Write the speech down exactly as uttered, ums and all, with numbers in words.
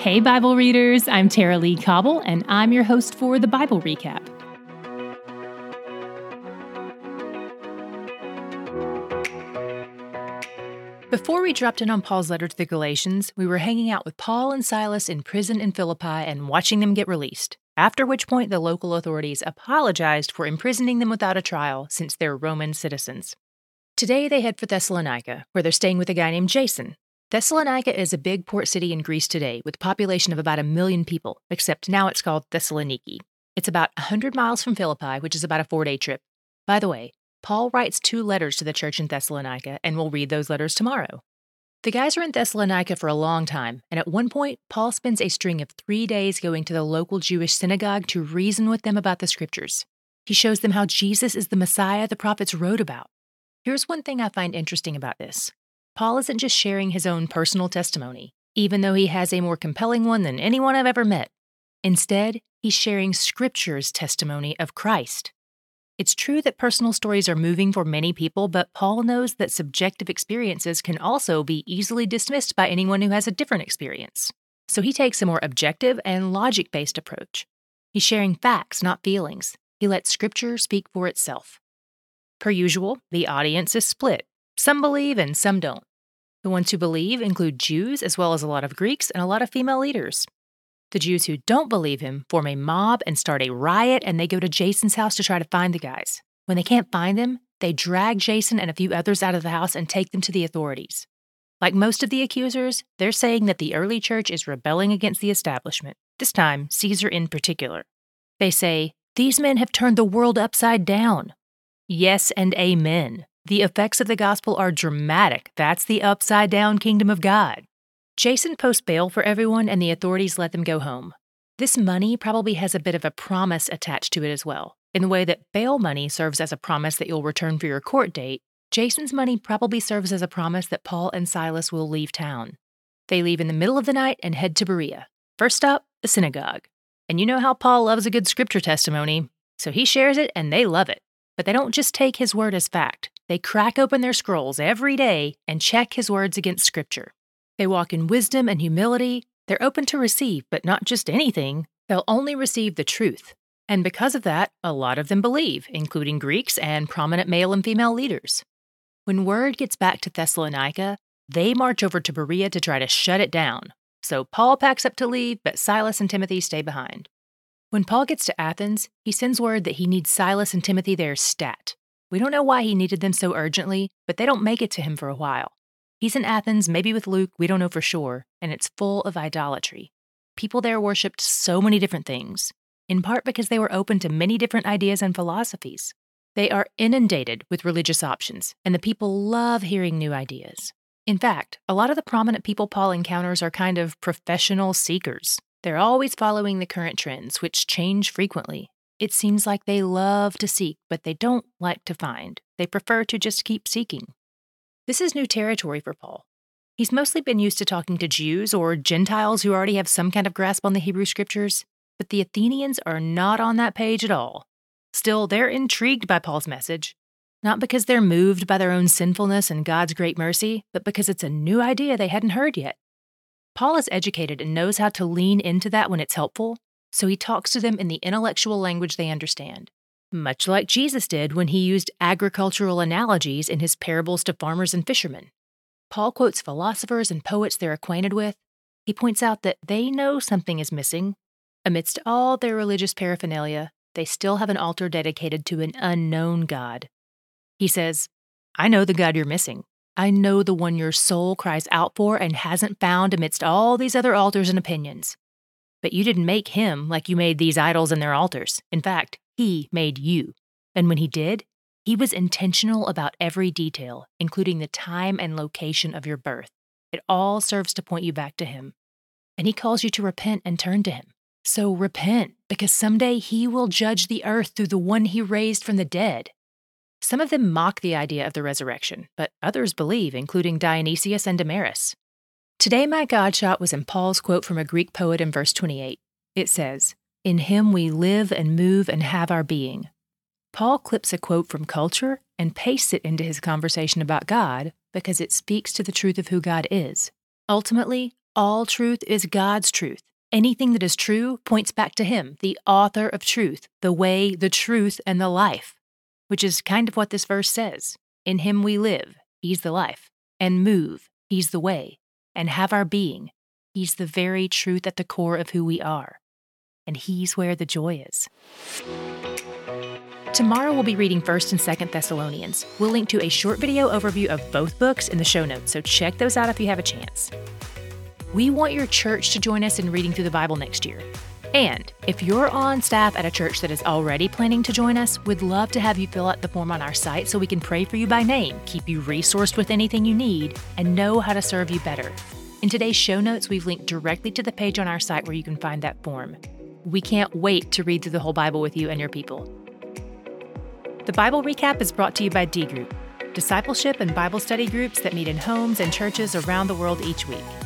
Hey, Bible readers, I'm Tara Lee Cobble, and I'm your host for the Bible Recap. Before we dropped in on Paul's letter to the Galatians, we were hanging out with Paul and Silas in prison in Philippi and watching them get released, after which point the local authorities apologized for imprisoning them without a trial since they're Roman citizens. Today they head for Thessalonica, where they're staying with a guy named Jason. Thessalonica is a big port city in Greece today with a population of about a million people, except now it's called Thessaloniki. It's about one hundred miles from Philippi, which is about a four-day trip. By the way, Paul writes two letters to the church in Thessalonica, and we'll read those letters tomorrow. The guys are in Thessalonica for a long time, and at one point, Paul spends a string of three days going to the local Jewish synagogue to reason with them about the scriptures. He shows them how Jesus is the Messiah the prophets wrote about. Here's one thing I find interesting about this. Paul isn't just sharing his own personal testimony, even though he has a more compelling one than anyone I've ever met. Instead, he's sharing Scripture's testimony of Christ. It's true that personal stories are moving for many people, but Paul knows that subjective experiences can also be easily dismissed by anyone who has a different experience. So he takes a more objective and logic-based approach. He's sharing facts, not feelings. He lets Scripture speak for itself. Per usual, the audience is split. Some believe and some don't. The ones who believe include Jews as well as a lot of Greeks and a lot of female leaders. The Jews who don't believe him form a mob and start a riot, and they go to Jason's house to try to find the guys. When they can't find them, they drag Jason and a few others out of the house and take them to the authorities. Like most of the accusers, they're saying that the early church is rebelling against the establishment, this time Caesar in particular. They say, "These men have turned the world upside down." Yes and amen. The effects of the gospel are dramatic. That's the upside-down kingdom of God. Jason posts bail for everyone, and the authorities let them go home. This money probably has a bit of a promise attached to it as well. In the way that bail money serves as a promise that you'll return for your court date, Jason's money probably serves as a promise that Paul and Silas will leave town. They leave in the middle of the night and head to Berea. First stop, the synagogue. And you know how Paul loves a good scripture testimony, so he shares it and they love it. But they don't just take his word as fact. They crack open their scrolls every day and check his words against Scripture. They walk in wisdom and humility. They're open to receive, but not just anything. They'll only receive the truth. And because of that, a lot of them believe, including Greeks and prominent male and female leaders. When word gets back to Thessalonica, they march over to Berea to try to shut it down. So Paul packs up to leave, but Silas and Timothy stay behind. When Paul gets to Athens, he sends word that he needs Silas and Timothy there stat. We don't know why he needed them so urgently, but they don't make it to him for a while. He's in Athens, maybe with Luke, we don't know for sure, and it's full of idolatry. People there worshipped so many different things, in part because they were open to many different ideas and philosophies. They are inundated with religious options, and the people love hearing new ideas. In fact, a lot of the prominent people Paul encounters are kind of professional seekers. They're always following the current trends, which change frequently. It seems like they love to seek, but they don't like to find. They prefer to just keep seeking. This is new territory for Paul. He's mostly been used to talking to Jews or Gentiles who already have some kind of grasp on the Hebrew Scriptures, but the Athenians are not on that page at all. Still, they're intrigued by Paul's message, not because they're moved by their own sinfulness and God's great mercy, but because it's a new idea they hadn't heard yet. Paul is educated and knows how to lean into that when it's helpful, so he talks to them in the intellectual language they understand, much like Jesus did when he used agricultural analogies in his parables to farmers and fishermen. Paul quotes philosophers and poets they're acquainted with. He points out that they know something is missing. Amidst all their religious paraphernalia, they still have an altar dedicated to an unknown God. He says, "I know the God you're missing. I know the one your soul cries out for and hasn't found amidst all these other altars and opinions. But you didn't make him like you made these idols and their altars. In fact, he made you. And when he did, he was intentional about every detail, including the time and location of your birth. It all serves to point you back to him. And he calls you to repent and turn to him. So repent, because someday he will judge the earth through the one he raised from the dead." Some of them mock the idea of the resurrection, but others believe, including Dionysius and Damaris. Today, my Godshot was in Paul's quote from a Greek poet in verse twenty-eight. It says, "In him we live and move and have our being." Paul clips a quote from culture and pastes it into his conversation about God because it speaks to the truth of who God is. Ultimately, all truth is God's truth. Anything that is true points back to Him, the author of truth, the way, the truth, and the life, which is kind of what this verse says. In Him we live, He's the life, and move, He's the way, and have our being. He's the very truth at the core of who we are. And He's where the joy is. Tomorrow we'll be reading First and Second Thessalonians. We'll link to a short video overview of both books in the show notes, so check those out if you have a chance. We want your church to join us in reading through the Bible next year. And if you're on staff at a church that is already planning to join us, we'd love to have you fill out the form on our site so we can pray for you by name, keep you resourced with anything you need, and know how to serve you better. In today's show notes, we've linked directly to the page on our site where you can find that form. We can't wait to read through the whole Bible with you and your people. The Bible Recap is brought to you by D Group, discipleship and Bible study groups that meet in homes and churches around the world each week.